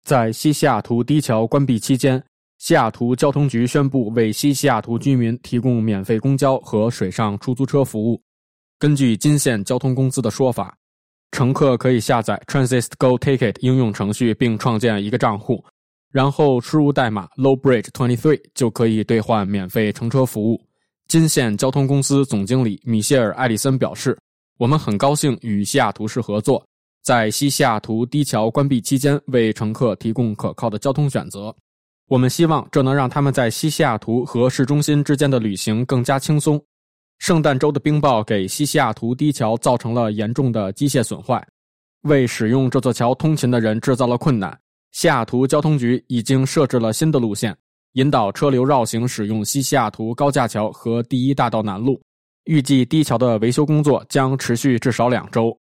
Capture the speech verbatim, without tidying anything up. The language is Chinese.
在西西雅图低桥关闭期间，西雅图交通局宣布为西西雅图居民提供免费公交和水上出租车服务。根据金线交通公司的说法，乘客可以下载 Transit Go Ticket 应用程序并创建一个账户，然后输入代码 Lowbridge 二十三就可以兑换免费乘车服务。金线交通公司总经理米歇尔·艾利森表示，我们很高兴与西雅图市合作，在西西雅图低桥关闭期间为乘客提供可靠的交通选择。我们希望这能让他们在西西雅图和市中心之间的旅行更加轻松。圣诞周的冰雹给西西雅图低桥造成了严重的机械损坏，为使用这座桥通勤的人制造了困难。西雅图交通局已经设置了新的路线，引导车流绕行使用西西雅图高架桥和第一大道南路。预计低桥的维修工作将持续至少两周。